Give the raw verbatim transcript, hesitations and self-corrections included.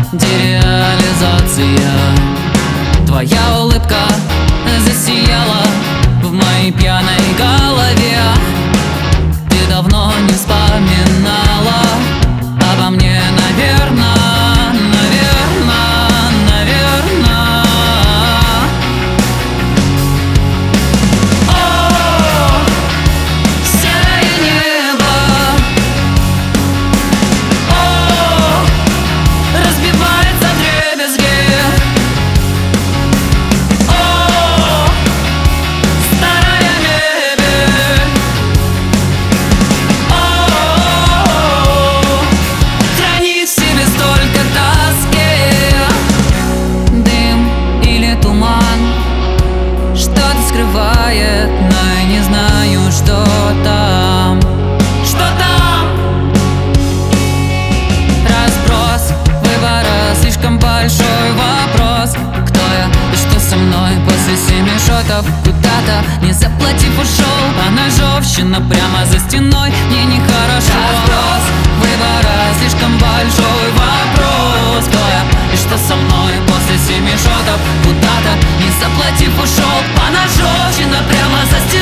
дереализация. Твоя улыбка засияла в моей пьяной голове. Ты давно не вспоминала обо мне, наверное, наверное, наверное. О, серое небо, о, разбивается вдребезги. О, старая мебель. О, хранит в себе столько тоски. Дым или туман что-то скрывает, но я не знаю, что там. Что там? Разброс выбора, слишком большой вопрос. Кто я и что со мной после семи шотов? Куда-то, не заплатив, ушел. А ножовщина прямо за стеной, мне нехорошо. Разброс выбора, слишком большой вопрос. Кто я и что со мной после семи шотов? Куда-то, не заплатив, ушел. А ножовщина прямо за стеной.